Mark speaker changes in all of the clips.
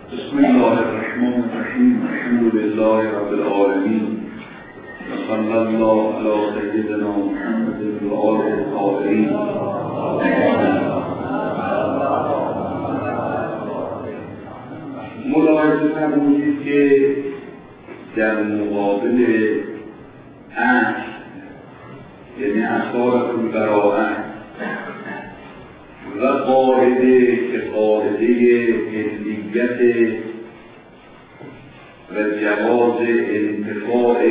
Speaker 1: بسم الله الرحمن الرحیم. الحمد لله رب العالمین و صلی الله علی سیدنا محمد و آله الطاهرین. ملاحظه فرمودید که در مقابل عهد یعنی اثار البراءة و قاعده که قاعده حلیت و جواز انتفاع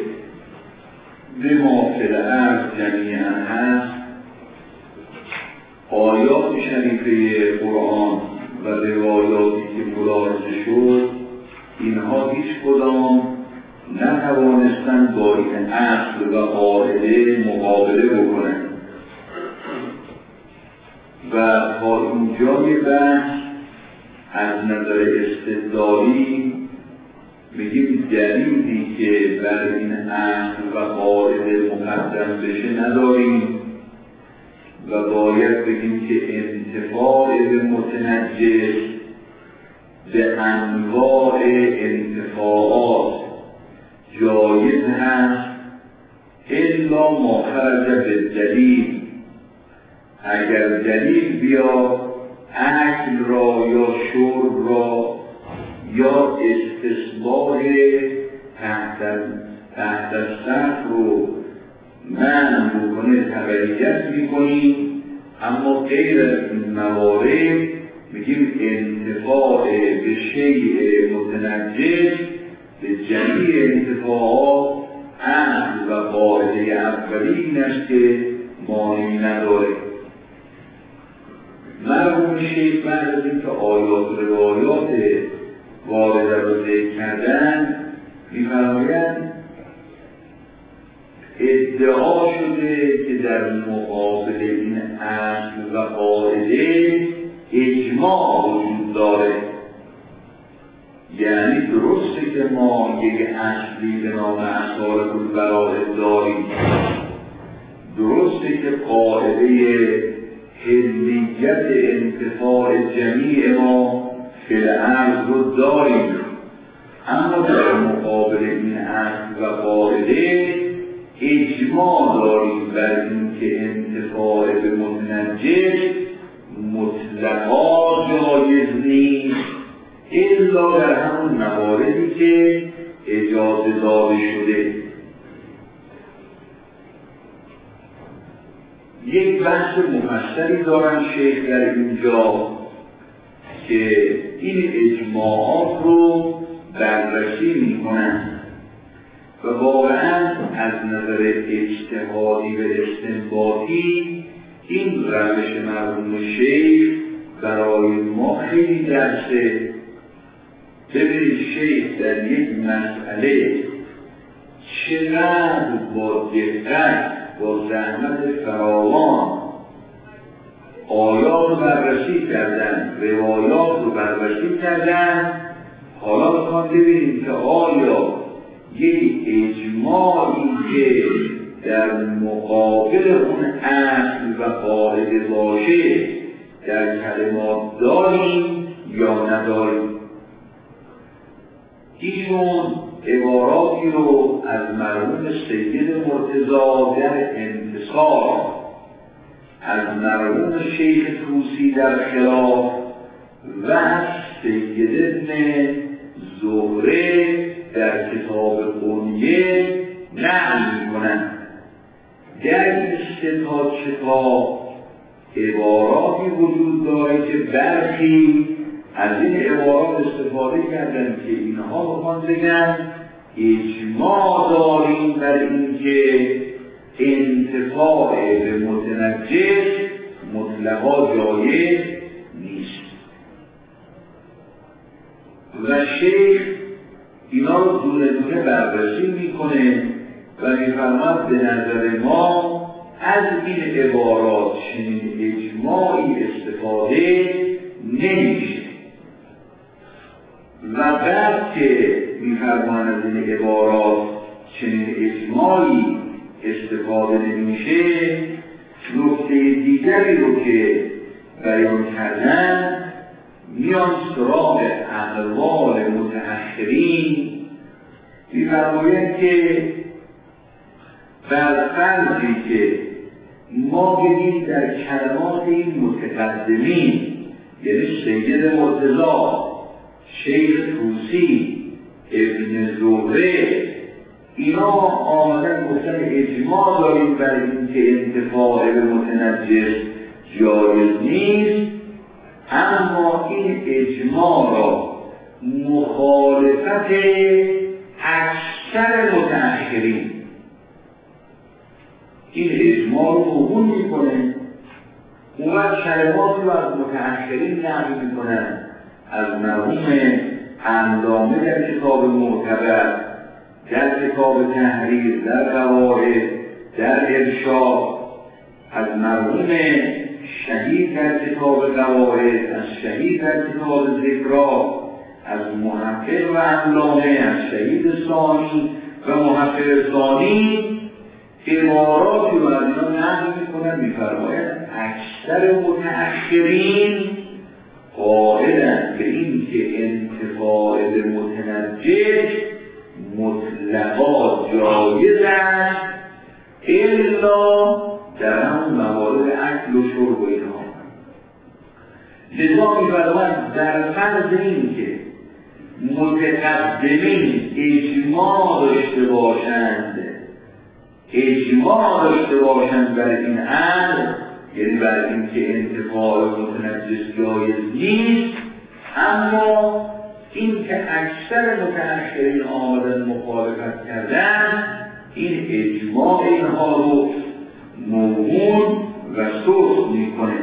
Speaker 1: به ما فی الارض جمیعا هست، آیات شریفه قرآن و روایاتی که ملاحظه شد، اینها هیچ کدام نتوانستند با این اصل و قاعده مقابله بکنند و تا اینجای بحث از نظر استدلالی میگیم دلیلی که بر این اصل و قاعده مقدم بشه نداریم و باید بگیم که انتفاع به متنجس به انواع انتفاعات جایز هست الا ما خرج به دلیل. اگر دلیل بیا اکل را یا شرب را یا استصباح تحت السقف رو منع بکنه تبعیت میکنیم، اما غیر از این موارد میگیم انتفاع به شیء متنجس به جمیع انتفاعات اصل و قاعده اولی این است که مانعی نداره. مرحوم شیخ بعد از اینکه آیات و روایات وارده رو ذکر کردن می‌فرمایند ادعا شده که در مقابل این اصل و قاعده اجماع وجود داره. یعنی درسته که ما یک اصلی به نام اثار البراءة داریم، درسته که قاعده حلیت انتفاع جمیع ما فی الارض رو داریم، اما در مقابل این اصل و قاعده اجماع داریم بر اینکه انتفاع به متنجس مطلقا جایز نیست الا در همون مواردی که اجازه داده شده. یک بحث مفصلی دارن شیخ در اینجا که این اجماعات رو بررسی میکنن و واقعا از نظر اجتهادی و استنباطی این روش مرحوم شیخ برای ما خیلی درسه. ببینید شیخ در یک مسئله چقدر با دقت با زحمت فراوان آیات رو بررسی کردن، روایات رو بررسی کردن. حالا میخوام ببینیم که آیا یک اجماعی که در مقابل اون اصل و قاعده باشه در کلمات داریم یا نداریم. ایشون عباراتی رو از مرحوم سید مرتضی در انتصار، از مرحوم شیخ طوسی در خلاف و از سید ابن زهره در کتاب قنیه نقل می‌کنند. در این سه تا کتاب عباراتی وجود داره که برخی از این عبارات استفاده کردن که اینها بخوان بگن اجماع داریم بر اینکه انتفاع به متنجس مطلقا جایز نیست. و شیخ اینا رو دونه دونه بررسی میکنه و میفرماد به نظر ما از این عبارات چنین اجماعی استفاده نمیشه. و بعد که میفرمان از این عبارات چنین اجماعی استفاده نمیشه، نکته دیگری رو که بیان کردن میان سراغ اقوال متأخرین، می‌فرمایند که بر فرضی که ما بگیم در کلمات این متقدمین، یعنی سید مرتضی، شیخ طوسی، ابن زهره، اینا آمدن گفتن اجماع داریم بر این که انتفاع به متنجس جایز نیست، اما این اجماع را مخالفت اکثر متأخرین، این اجماع رو قبول میکنه، اون وقت کلمات رو از متأخرین نقل میکنن، از مرحوم علامه در کتاب معتبر، در کتاب تحریر، در قواعد، در ارشاد، از مرحوم شهید در کتاب قواعد، از شهید در کتاب ذکرا، از محقق و علامه، از شهید ثانی و محقق ثانی عباراتی رو از اینا نقل میکنن، میفرمایند اکثر متأخرین قائلند به این که انتفاع به متنجس مطلقا جایز است، الا در همون موارد اکل و شرب و اینها. لذا می‌فرمایند در فرض این که متقدمین اجماع داشته باشند بر این امر، یعنی بر این که انتفاع متنجس جایز نیست، اما این که اکثر متأخرین آمدن مخالفت کردن، این اجماع اینها رو موهون و سوس میکنه.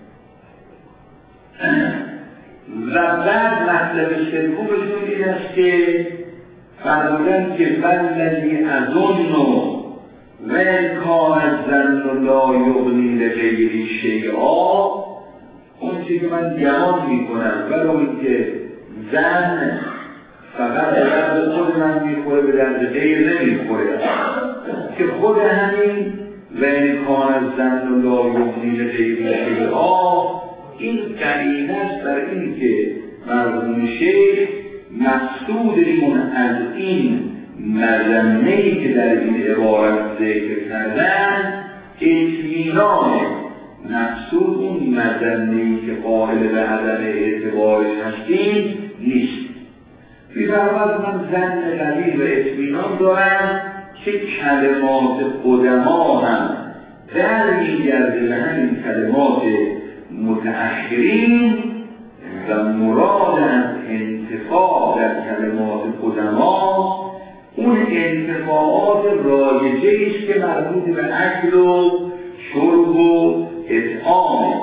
Speaker 1: و بعد مطلب سومشون این است که فرمودن که والذی اظن و کان الظن لا یغنی لغیری شیئا، اون چیزی که من گمان میکنم ولو اینکه زن فقط به درد خود من میخوره به درد غیر نمیخوره، که خود همین و کان الظن لا یغنی لغیری شیئا این قرینه است بر این که مرحوم شیخ مقصودشون از این مذمه‌ای که در این عبارت ذکر کردن اطمینان، مقصود اون مذمه‌ای که قائل به عدم اعتبارش هستیم نیست. می‌فرماید من ظن قوی و اطمینان دارم که کلمات قدما هم برمیگرده به همین کلمات متأخرین و مراد از انتفاع در کلمات قدما اون انتفاعات رایجه است که مربوط به اکل و شرب و اطعام،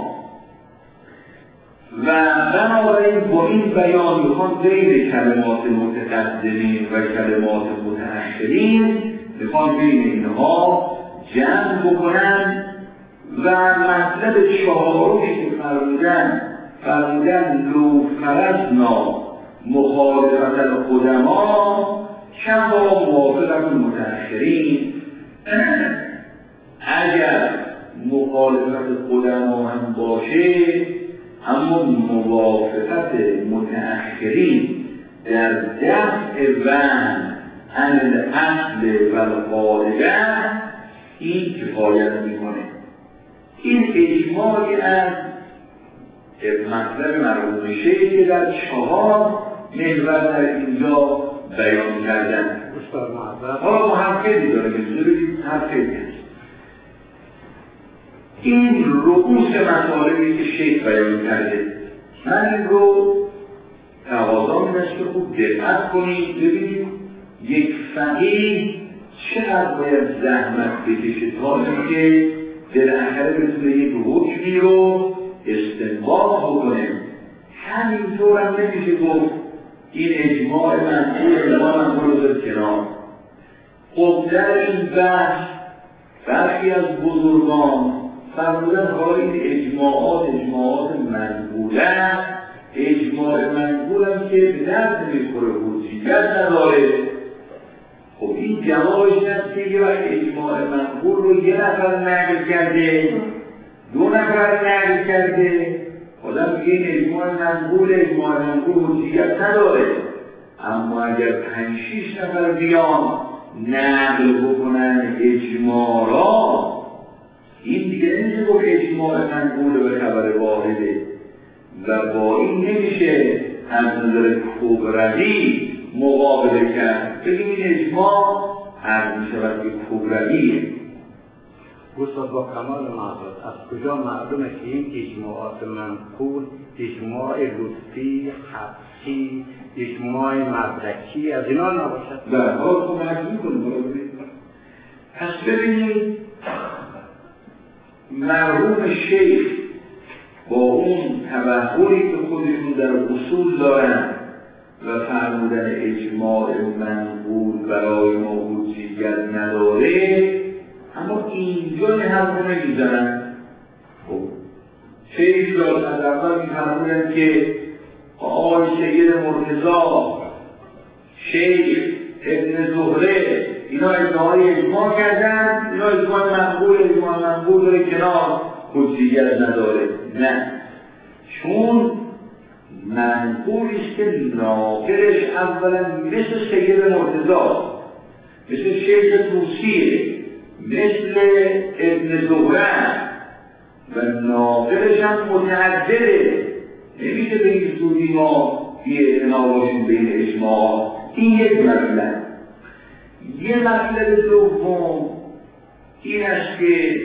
Speaker 1: و بنابراین با این بیان میخوان بین کلمات متقدمین و کلمات متأخرین میخوان بین اینها جمع بکنن. و مطلب چهارمی که فرمودن لو فرضنا مخالفت القدما کما موافقت المتأخرین، اگر مخالفت قدما هم باشه اما موافقت متأخرین در دفع وهم عن الاصل و القاعده این کفایت میکنه. این اجماعی از مطلب مرحوم شیخ که در 4 محور در اینجا بیان کردن. حالا محققی داره که ببینید حرفی هست. این رؤوس مطالبی که شیخ بیان کرده، من این رو تقاضا می‌کنم که خوب دقت کنید ببینید یک فقیه چقدر باید زحمت بکشه تا اینکه بالاخره بتونه یک حکمی رو استنباط بکنه. همینطور هم نمیشه گفت این اجماع منقول رو در کنار. خب در این بحث برخی از بزرگان فرمودن حالا این اجماعات منقوله، اجماع منقول هم که به درد نمیخوره، حجیت نداره. خب این جوابش هست که یه وقت اجماع منقول رو 1 نفر نقل کرده، 2 نفر نقل کرده، آدم میگه این اجماع منقول حجیت نداره، اما اگر 5-6 نفر بیان نقل بکنن اجماع را، این دیگه نمیشه گفت اجماع منقول به خبر واحده و با این نمیشه از نظر کبروی مقابله کرد. بگیم این اجماع هر میشود که کبرویه.
Speaker 2: استاد با کمال معذرت، از کجا معلومه که این اجماعات منقول اجماع لطفی، حدسی، اجماع مدرکی از اینا نباشد؟
Speaker 1: بله، حالا خب مجموع کنیم. پس ببینید مرحوم شیخ با اون تبحری که خودشون در اصول دارن و فرمودن اجماع منقول برای ما حجیت نداره، اما اینجا حرف نمیزنن. خب شیخ را از اول میفرمودن که آقای سید مرتضی، شیخ ابن زهره، اینا ادعای اجماع کردن، اینا اجماع منقول داره کنار، حجیت نداره. نه، چون منقولیست که ناقلش اولا مثل سید مرتضی، مثل شیخ توسیه، مثل ابن زهره و ناقلش هم متعدده. نمیشه به این زودی ما بی‌اعتنا باشیم به این اجماع. این یک مطلب. یه مطلب دوم این است که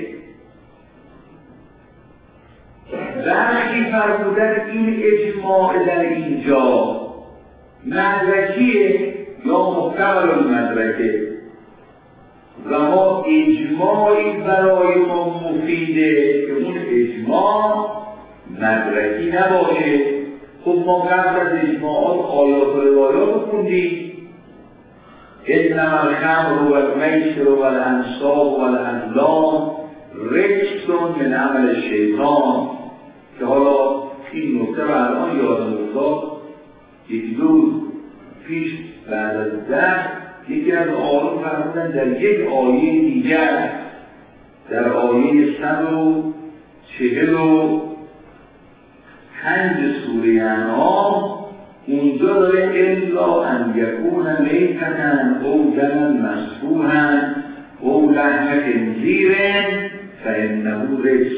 Speaker 1: وقتی فرمودن این اجماع در اینجا مدرکیه یا محتمل المدرکه و ما اجماعی برای ما مفیده که اون اجماع مدرکی نباشه. خب ما قبل از اجماعات آیات و روایات خوندیم، انما الخمر والمیسر والانصاب والازلام رجس من عمل الشیطان، که حالا این نکته رو الان یادم افتاد. یک روز پیش بعد از درس یکی از آیات فرمودن در یک آیه دیگر، در آیه 145 سوره انعام، اونجا داره الا ان یکون میتن او دما مسفوحا او لحم خنزیر فانه رجس.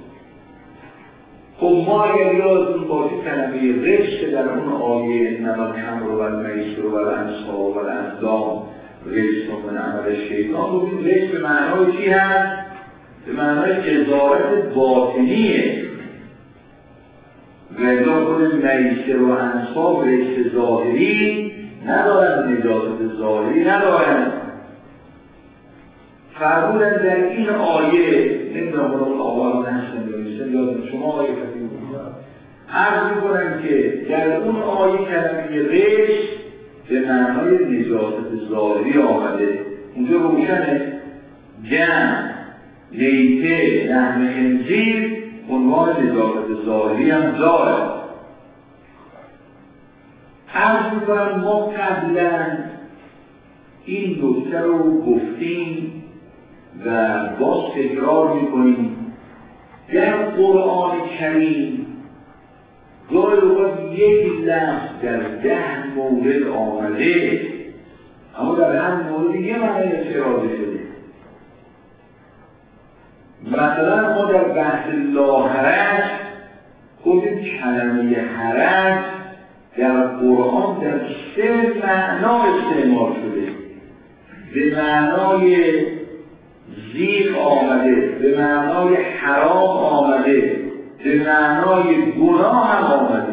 Speaker 1: خب ما اگر یادتون باشه کلمه رجس در اون آیه انما الخمر والمیسر والانصاب والازلام رجس من عمل الشیطان، بودیم رجس به معنای چی هست؟ به معنای جزارت باطنیه. ولی خود میسر و انصاب رجس ظاهری ندارن، نجاست ظاهری ندارن. فرمودن در این آیه، نمیدونم اون آقا نشتن بمیشتن یادم شما آیه فتیم بودن، عرض میکنن که در اون آیه کلمه رجس به معنای نجاست ظاهری آمده. اونجا روشنه جمع نیته لحم خنزیر عنوان نجاست ظاهری هم داره. عرض میکنم ما قبلا این نکته رو گفتیم و باز تکرار میکنیم. در قرآن کریم گاهی اوقات یک لفظ در 10 مورد آمده، اما در هر مورد یه معنی اراده شده. مثلا ما در بحث لاحرج گفتیم کلمه حرج در قرآن در 3 معنا استعمال شده. به معنای زیر آمده، به معنای حرام آمده، به معنای گناه هم آمده.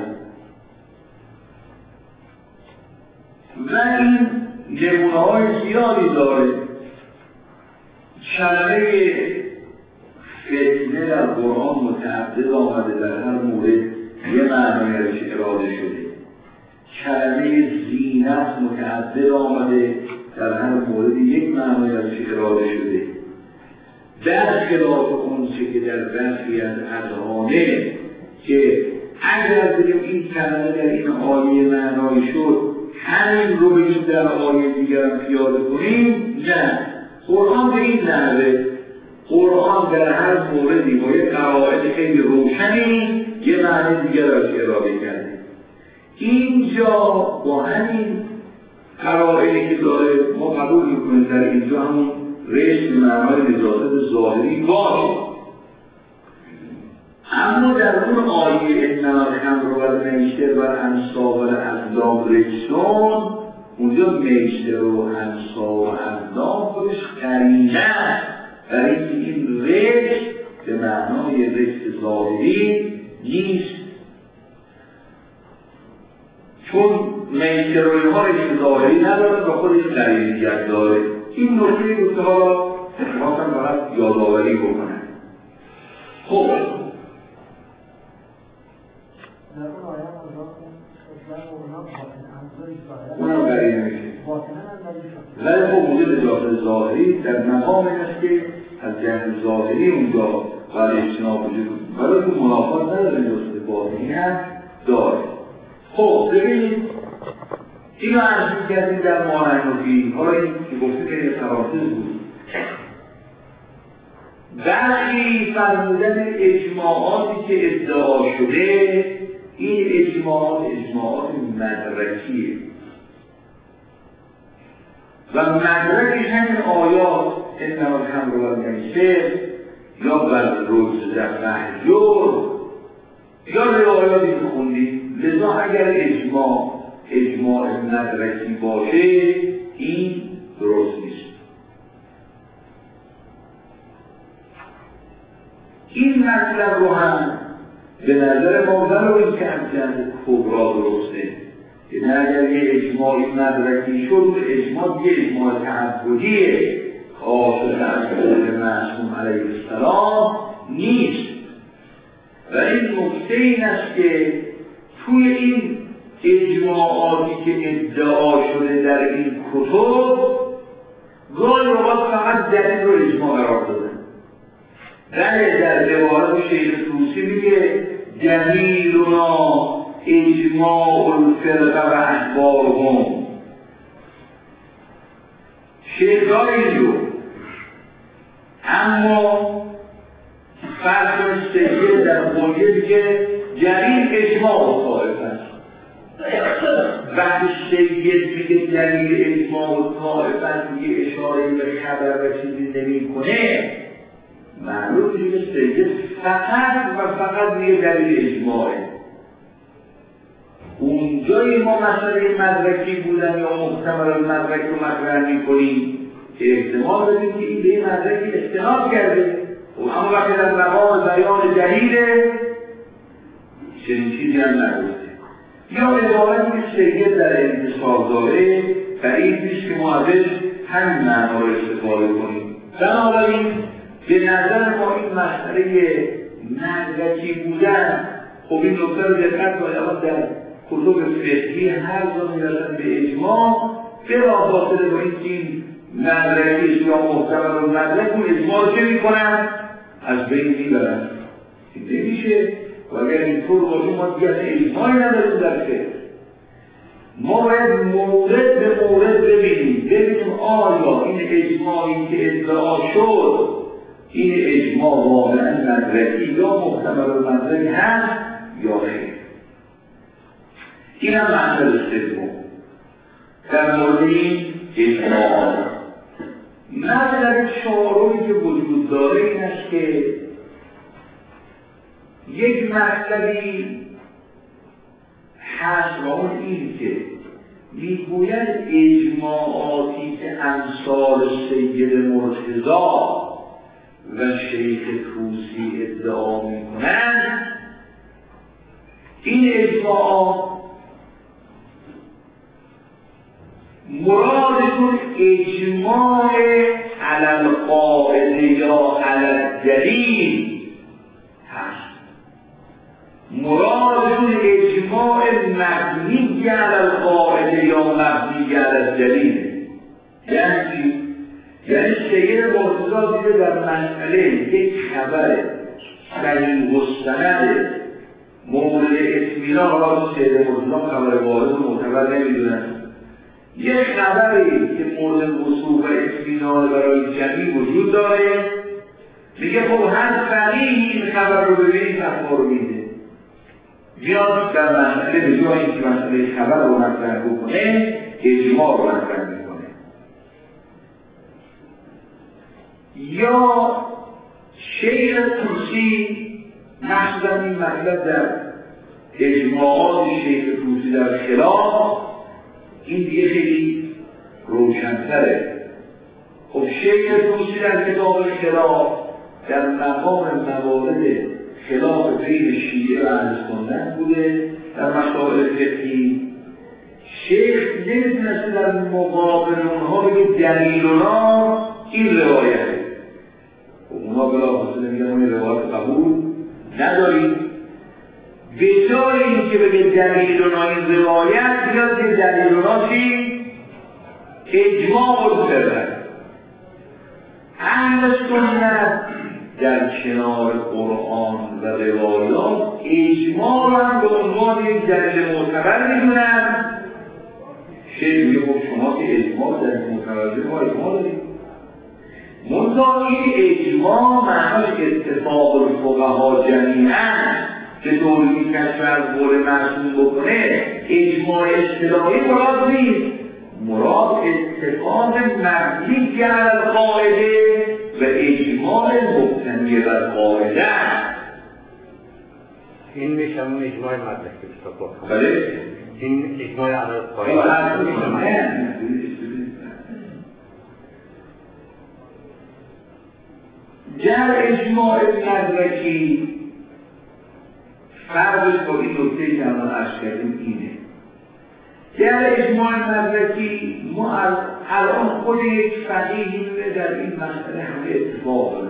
Speaker 1: و این نمونه‌های زیادی داره. کلمه فتنه در قرآن متعدد آمده، در هر مورد یه معنایش اراده شده. کلمه زینت متعدد آمده، در هر مورد یک معنایش اراده شده. در خلاف اون چه که در برخی از اذهانه که اگر بگیم این کلمه در این آیه معنایی شد همین رو بگیم در آیه دیگر هم پیاده کنیم، نه. قرآن به این نحوه، قرآن در هر موردی با یک قواعد خیلی روشنی یه معنی دیگر را که ارائه کرده. اینجا با همین قرائنی که داره ما قبول میکنیم در اینجا همون رشت معنای نجاست ظاهری باشه، اما در اون آیه انما الخمر والمیسر والانصاب والازلام رجسون، اونجا میسر و انصاب و ازلام خودش قرینه برای اینکه این رجس به معنای رجس ظاهری نیست، چون میسر و اینها رجس ظاهری نداره و خودش قرینیت داره. این نکته دوسته ها را اتفاقا باید یادآوری بکنن. خب اونم قرینه میشه، ولی خب اونجا نجاست ظاهری در مقام این است که از جهت ظاهری اونجا باید اجتناب وجود کنه، ولی اون منافات نداره، نجاست باطنی هم داره. خب ببینید اینو عرض می‌کردیم در مانع‌النفی، حالا این که گفتیم که یه فراتر بود. برخی فرمودن اجماعاتی که ادعا شده، این اجماعات مدرکیه و مدرکش همین آیات انما الخمر والمیسر یا والرجس در محجور یا روایاتی که خوندید. لذا اگر اجماع مدرکی باشه این درست نیست. این مطلب رو هم به نظر ما ولو که از جهت کبرا درسته، یعنی اگر یه اجماعی مدرکی شد، اجماع یه اجماع تعبدیه خاصه از قول معصوم علیه السلام نیست. و این نکته این است که توی این اجماعاتی که ادعا شده در این کتب گاهی اوقات فقط دلیل رو اجماع قرار دادن. در روایت شیخ طوسی میگه دلیلنا اجماع الفرقه و اخبارهم. شیخ داره اینجور، اما فرق سید در قویه میگه دلیل اجماع طائفه است. وقتی سید میگه دلیل اجماع طائفه است، میگه اشاره به خبر و چیزی نمی کنه، معلوم میشه که سید فقط میگه دلیل اجماعه. اونجایی ما مسئله مدرکی بودن یا محتمل مدرک رو مطرح میکنیم که احتمال داریم که این به این مدرکی استناد کرده، اما وقتی در مقام بیان دلیله چنین چیزی هم نگفته. یا عبارتی که سید در انتصاب داره بعید نیست که ما ازش همین معنا رو استفاده کنیم. بنابراین به نظر ما این مسئله مدرکی بودن، خب این نکته رو دقت باید در کتب فقهی هر جا میرسن به اجماع بلافاصله با این مدرکی یا محتمل و مدرک اون اجماع چه میکنن؟ از بین میبرن. این نمیشه و اگر اینطور باشه ما دیگه اجماعی نداریم در فقه. ما باید مورد به مورد ببینیم آیا این اجماعی که ادعا شد این اجماع واقعا مدرکی یا محتمل و مدرک هست یا خیر. این هم مطلب سوم در مورد این اجماع. مطلب چهارمی که وجود داره این است که یک مطلبی هست و اون این که میگوید اجماعاتی که امثال سید مرتضی و شیخ طوسی ادعا میکنند، این اجماع مرادشون اجماع علی القاعده یا علی الدلیل هست. مرادشون اجماع مبنی علی القاعده یا مبنی علی الدلیل. یعنی سید مرتضی دیده در مسئله یک خبر صحیح و سند مورد اطمینان، حالا سید مرتضی خبر وارد و معتبر نمیدونن، یک خبری که مورد وثوق و اطمینان برای جمعی وجود داره، میگه خب هر فقیه این خبر رو ببینید فتوا رو میده. میاد در مسئله به جای اینکه مسئله خبر رو مطرح بکنه اجماع رو مطرح میکنه. یا شیخ طوسی مخصوصا این مطلب در اجماعات شیخ طوسی در خلاف این دیگه خیلی روشن‌تره. خب شیخ طوسی در کتاب خلاف در مقام موارد خلاف بین شیعه و اهل سنت بوده در مسائل فقهی. شیخ نمی‌تونسته در مقابل اونها بگه دلیلنا این روایته. خب اونها بلافاصله میگن اون روایت قبول نداریم. به جای اینکه بگه دلیلنا این روایت بیاد که دلیلنا چی؟ اجماع رو بردن. اهل سنت در کنار قرآن و روایات اجماع رو هم به عنوان یک دلیل معتبر میدونن. شیخ میگه خب شما که اجماع در معتبر ما اجماع دارید. منتها این اجماع معناش اتفاق الفقها جمیعاً که طوری کشف از قول معصوم بکنه اجماع اصطلاحی مراد نیست. مراد اتفاق مبنی علی القاعده و اجماع مبتنی بر قاعده.
Speaker 2: این میشه اون اجماع مدرکی بسید.
Speaker 1: بله؟
Speaker 2: این اجماع علی القاعده
Speaker 1: در اجماع مدرکی فرقش با این نکته که الان عرض کردیم اینه. در اجماع مدرکی ما الان خود یک فقیهی در این مسئله همه اتفاق دارن.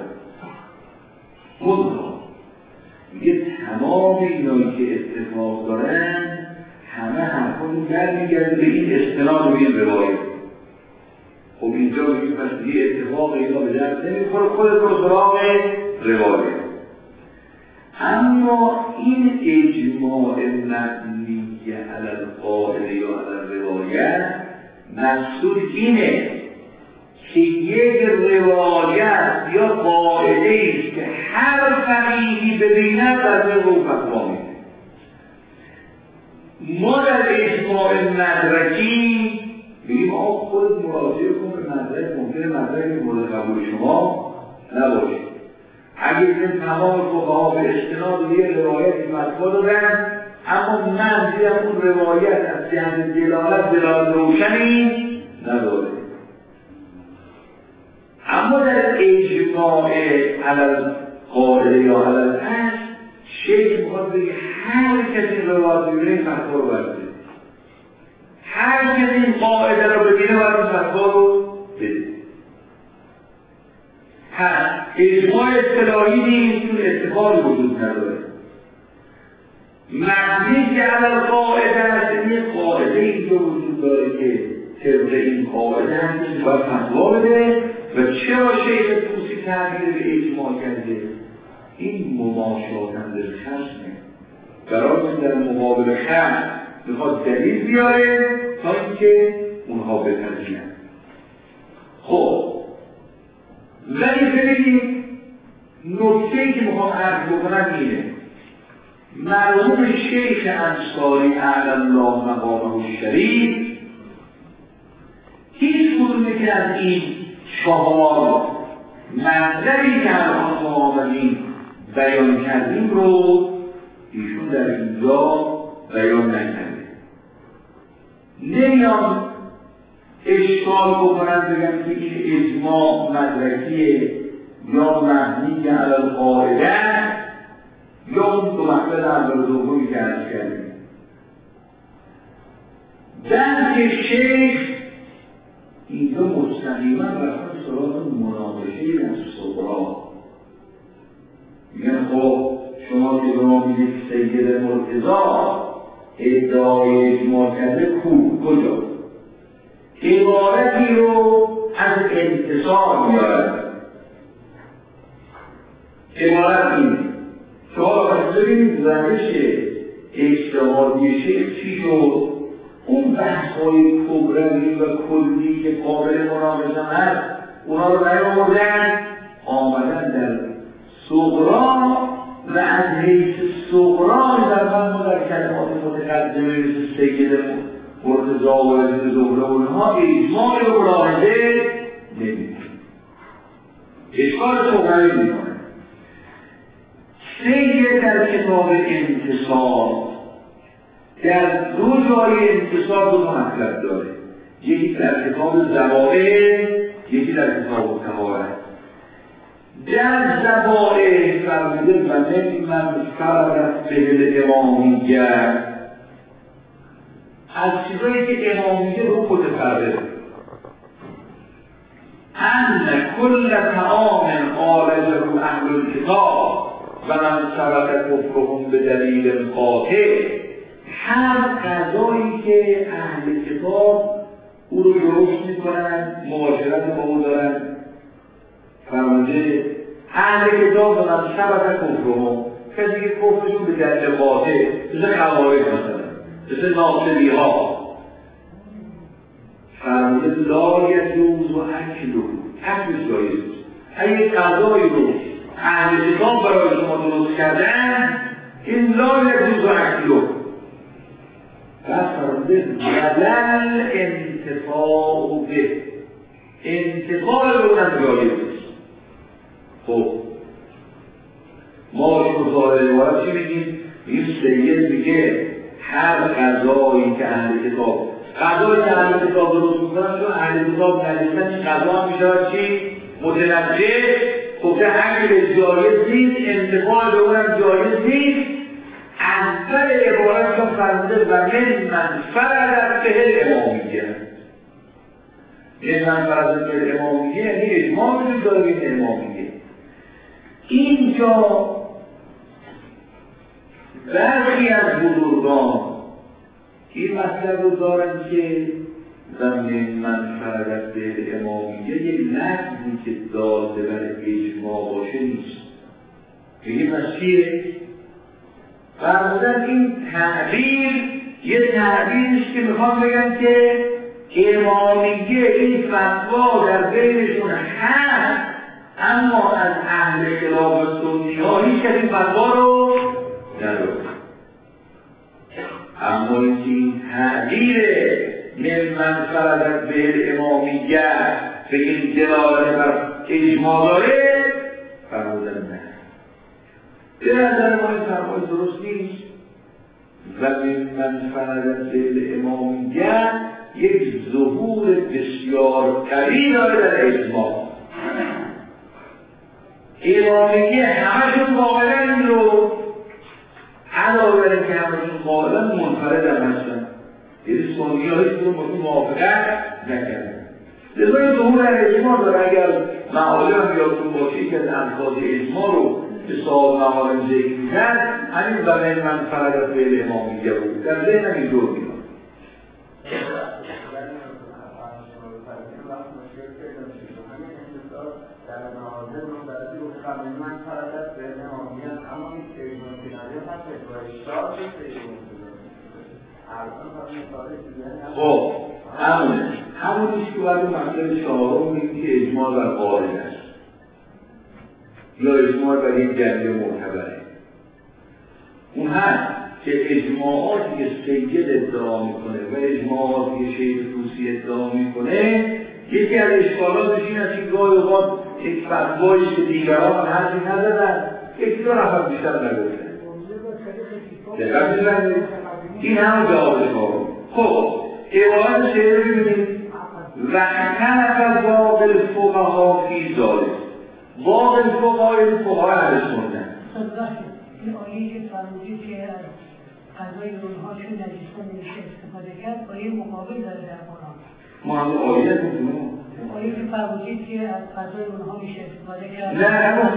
Speaker 1: منتها میگه تمام اینایی که اتفاق دارن همه حرفاشون برمیگرده به این استناد و این روایت. خب اینجا میگیم پس دیگه اتفاق اینا به درد نمیخوره، خودت رو سراغ روایت. اما این اجماع مبنی علی القاعده یا علی الروایت مقصود اینه که یک روایت یا قاعده است که هر فقیهی ببیند در او فتوا میده. ما در اجماع مدرکی بگیم آقا خود مراجعه کن به مدرک، ممکنه مدرک مورد قبول شما نباشه. اگر این تمام فقها به استناد به یه روایتی فتوا دادن اما من دیدم اون روایت از جهت دلالت روشنی نداره. اما در اجماع علی القاعده یا علی الاصل شیخ میخواد بگه هر کسی روایت ببینه فتوا رو برده، هر کسی این قاعده رو ببینه باید فتوا رو بده. اجماع اصطلاحی نیست، چون اتفاقی وجود نداره. معنی که علی القاعده است، یک قاعده اینجا وجود داره که طبق این قاعده هم کسی باید فتوا بده. و چرا شیخ طوسی تغییر به اجماع کرده؟ این مماشاتن در خشمه، برای در مقابل خشم میخواد دلیل بیاره تا اینکه اونها بپذیرن. خب ولی ببینیم نکته‌ای که میخوام عرض بکنم اینه. مرحوم شیخ انصاری اعلی الله مقامه الشریف هیچ کدومی که از این 4 مطلبی که الان ما آمدیم بیان کردیم رو ایشون در اینجا بیان نکرده. نمیان اشکال بکنن بگن که این اجماع مدرکیه یا مبنی علی القاعده یا اون دو مطلب اول دومی که عرض کردیم. درک شیخ اینجا مستقیما رفتن سراغ مناقشه صغرا. میگن خب شما که به ما میگید سید مرتضی ادعای اجماع کرده کجا؟ عبارتی رو از انتصار میارد. عبارت اینه شما باید ببینید روش اجتهادی شیخ چی شد؟ اون بحث‌های کبروی و کلی که قابل مناقشه هست اونا رو نیاوردن، آمدن در صغرا و از حیث سغرای در من در کلمات متقدمه مثل سید مرتضا و ابن زهره اونها اجماع رو ملاحظه نمی‌کنه، اشکال سغرایی می‌کنه. سید در کتاب انتصاب در دو جای انتصاب دو مطلب داره، یکی در کتاب زوائد، یکی در کتاب طهارت. در زوائد فرموده و من فرضت به امامیه، از چیزایی که امامیه رو متفرده ان کل طعام آرزه اهل الکتاب و من سبق کفرهم به دلیل قاطع، هر غذایی که اهل کتاب او رو درست میکنن، مباشرت با او دارن، فرموده اهل کتاب و من سبق کفرهم، کسی که کفرشون به دلیل قاطع، مثل خوارج مثلا، مثل ناصری ها، فرموده لا یجوز و اکلش جایز. اگه غذایی رو اهل کتاب برای شما درست کردن، این لا یجوز و اکلش، پس فرموده ولل انتفاع به، انتفاع به اونم جایز است. خب ما شما روایت چی میگیم؟ این سید میگه هر غذایی که اهل کتاب اهل کتاب درست میکنن، چون اهل کتاب نجسن، این غذا هم میشود چی؟ متنجس. خب که اکل جایز نیست، انتفاع به اونم جایز نیست. اول عبارت هم فرموده و من فرضت به امامیه، من فرضت به امامیه یعنی اجماع وجود داره این امامیه. اینجا برخی از بزرگان این مطلب رو دارن که من فرضت به امامیه یه لفظی که داده بر اجماع باشه نیست. بگیم از چیه؟ فرمودن این تعبیر یه تعبیرش که میخوام بگم که امامیه این فتوا در بینشون هست، اما از اهل خلاف سنی ها هیچ کسی این فتوا رو نداره. اما این تعبیر من فرضت به امامیه به این دلالت بر اجماع داره، فرمودن نه. به نظر ما این فرمای درست نیست. و من فرضت به امامیه یک ظهور بسیار قوی داره در اجماع. امامیه همشون واقعا این رو علاوه بر اینکه همشون واقعا منفرد هم هستن، یعنی سنی ها هیچ رو موافقت نکردن. لذا این ظهور در اجماع داره. اگر معالم یادتون باشه که از امثال اجماع رو به صاحب معالم ذکر میکرد، همین و من فرضت به امامیه بود. در ذهنم این دور میاد.
Speaker 2: در نهازه رو برای گفتم من فرضت به امامیه، اما این سیدون کناری هست و اشتار به سیدون
Speaker 1: خب همونیش که باید مطلب چهارم میگیم که اجماع بر قارن است یا اجماع بر یک جنبه معتبره. اون هست که اجماعاتی که سید ادعا میکنه و اجماعاتی که شیخ طوسی ادعا میکنه، یکی از اشکالاتش این است که گاهی اوقات یک فتواییست که دیگران هم حرفی نزدن، یکی دو نفر بیشتر نگفتن. دقیقا می‌زنید؟ این همون جواب شما. خب عبارت شعر رو ببینید. و اکنف واقع الفقها فی ذلک. واقع الفقها این فقها اهل سنت.
Speaker 3: این آیه که فرمودید که از غذای اونها چون نجس نمیشه استفاده کرد، آیه مقابل داره در قرآن.
Speaker 1: ما هم آیه گفتیم.
Speaker 3: آیه که فرمودید که از غذای اونها میشه استفاده کرد.
Speaker 1: نه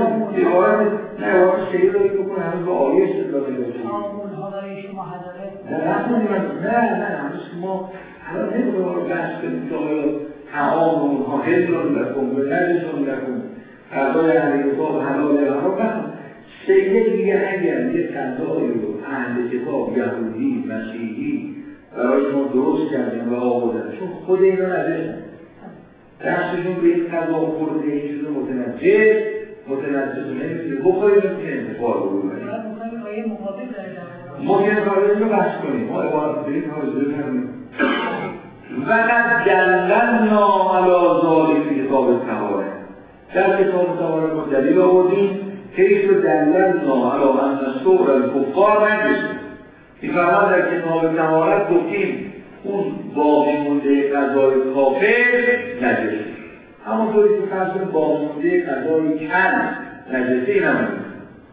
Speaker 1: عبارت شعر رو بکنه هنوز با آیه استفاده کنید.
Speaker 3: اونها برای شما حلاله.
Speaker 1: نه هنوز ما الان نمیدونم رو بحث کنیم که آیا تعام اونها حلال لکن و نجسون لکن، غذای اهل کتاب حلال لکن. سید میگه اگر یه غذایی رو اهل کتاب یهودی مسیحی برای شما درست کردن و آوردن، چون خود اینا نداشتن، دستشون به این غذا خورده این چیز متنجس نمیتونه بخورید، نمیتونه انتفاع رو بکنید.
Speaker 3: آیه مقابل داره.
Speaker 1: ما یه کاری رو بحث کنیم، ما عبارت بریم حاضر کنیم. وقت دللنا علی ذالک فی کتاب الطهاره. در کتاب الطهاره ما دلیل آوردیم کیف دللنا علی ان سور الکفار نجس. می‌فرماد در کتاب الطهاره گفتیم اون باقی مونده غذای کافر نجسه. همونطوری که فرض باقی مونده غذای کن نجسه نمونه.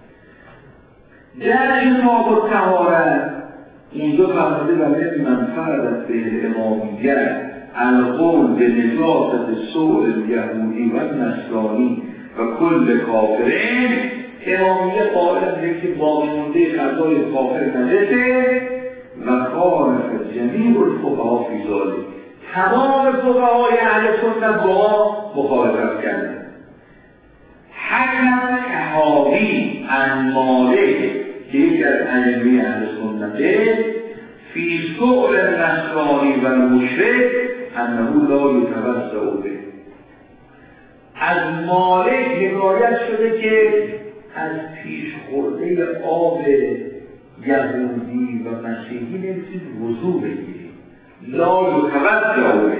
Speaker 1: در کتاب الطهاره اینجا فرموده برای من فرضت به امامیت القول به نجاست سور یهودی و نصرانی و کل کافرین. امامیه قائل که باقی مونده غذای کافر نجسه و کار جمیع الفقها فی ذلک. تمام فقهای اهل سنت با مخالفت کردند. حکم طحاوی عن مالک که یکی از ائمه اهل سنته فی سؤل النصرانی و المشرک انه لا یتوضأ به. از مالک حکایت شده که از پیش خورده آب یهودی و مسیحی نمیتونید وضو بگیرید، لا یتوضأ به.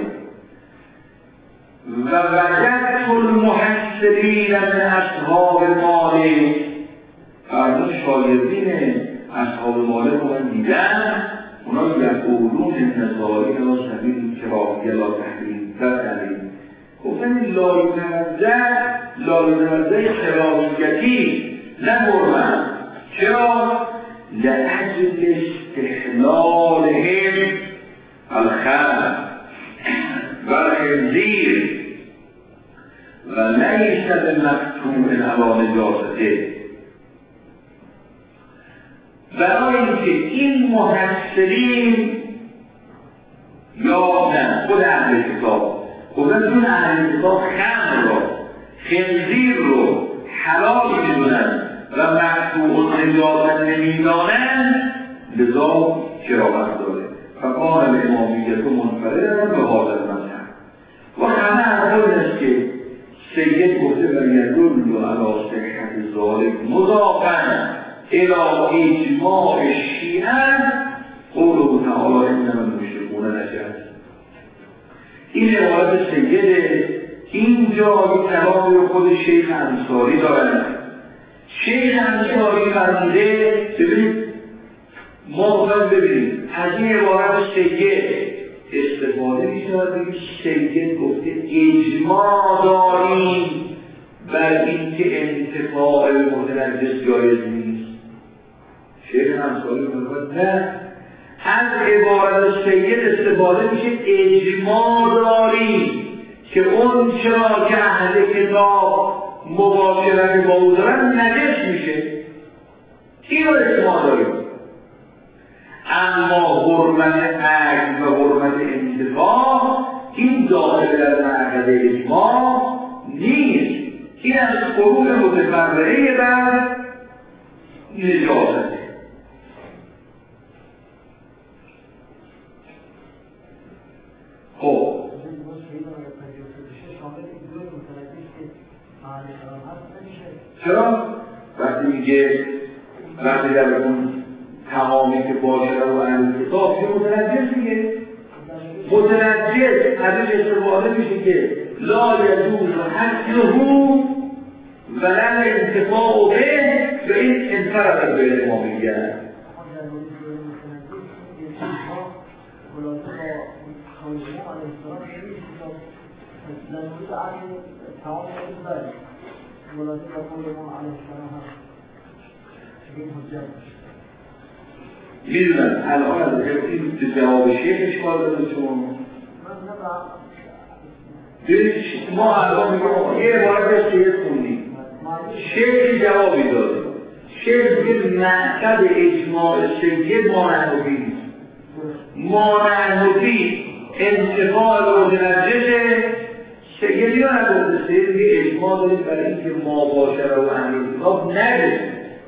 Speaker 1: و وجدت المحسبین من اصحاب مالک، فرمون شایدین اصحاب مالک رو من دیدم، اونا یقولون نظاری لا سبیل کراهیه لا تحریم دلیل. گفتن لا یتوضأ کراهیتی نه حرمت. چرا؟ لأجل استحلالهم الخمر و الخنزیر و لیس بمفتوح علی نجاسته. برای اینکه این محصلین یا نه خود اهل کتاب خودشون اهل کتاب خمر رو خنزیر رو حلال میدونن و مفتوح نجاست نمیدانن، لذا کراهت داره. فقال الامامیت منفرد به حاضر مذهب. و همه احوال است که سید گفته و یدل علی صحت ذالک مضافا الی اجماع شیعه قوله تعالی انما المشرکون نجس. این عبارت سیده اینجا یک کلامی رو خود شیخ انصاری دارن. شیخ انصاری فرموده، ببینید ما باید ببینیم از این عبارت سید استفاده میشود. بگید سید گفته اجماع داریم بر اینکه انتفاع متنجس جایز نیست. شیخ انصاری فرموده نه، از عبارت سید استفاده میشه اجماع داریم که اون چرا که اهل کتاب مباشرت با او دارن نجس میشه. این رو اجماع داریم. اما حرمت عقل و حرمت انتفاع این داخل در معرض اجماع نیست. این از فروع متفرعه بر نجاسته. خب چرا؟ وقتی میگه وقتی در اون تمامی که باشه و اهل کتاب یه متنجس میگه متنجس ازش استفاده میشه که لا یجوز حسنه ولن انتفاع به و این انفرد به امامیت. میدونم الان از این جواب شیخ اشکال داره چون ما الان میگم یه عبارت سید خوندیم شیخ جوابی داره. شیخ میگه مقصد اجماع سید مانعوتی مانعوتی انتفاع متنجس. سیدی ها نگفته، سید میگه اجماع دارید برای اینکه ما باشر و اهل کتاب نجس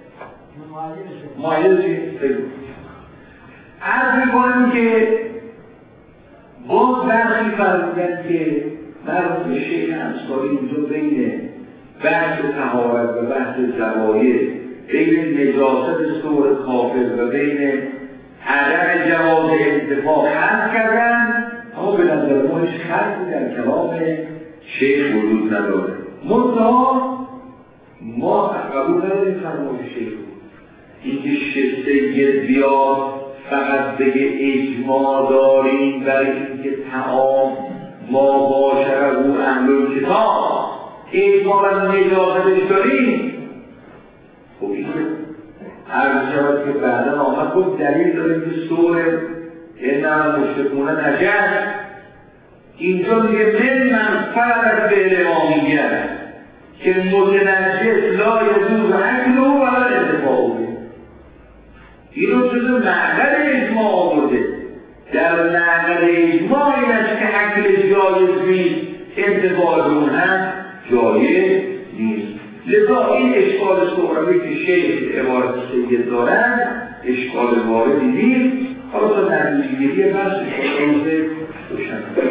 Speaker 1: معید چی؟ عرض میکنم که باز برخی فرمودن که مرحوم شیخ انصاری اینجا بین بحث طهارت و بحث زواید بین نجاست صور کافر و بین عدم جواز انتفاع خلق کردن، اما به نظر ما هیچ خلقی در کلام شیخ وجود نداره. منتها ما قبول نداریم فرمایش شیخ اینکه سید بیاد فقط بگه اجماع داریم برای اینکه طعام ما باشر او اهل کتاب اجماع و نجاستش داریم. خب این عرض شود که بعدا آمد خود دلیل داریم که سور این هم مشتقونه نجست. اینجا میگه من فقط به امامیت که متنجس لا یجوز اکله ولا انتفاعه. اینو جزو معقل اجماع آورده. در معقل اجماع این است که اکل جایز نیست، انتفاع اون هم جایز نیست. لذا این اشکال صغروی که شیخ عبارت سید دارن اشکال واردی نیست. حالا تا نتیجه‌گیری بحث روشن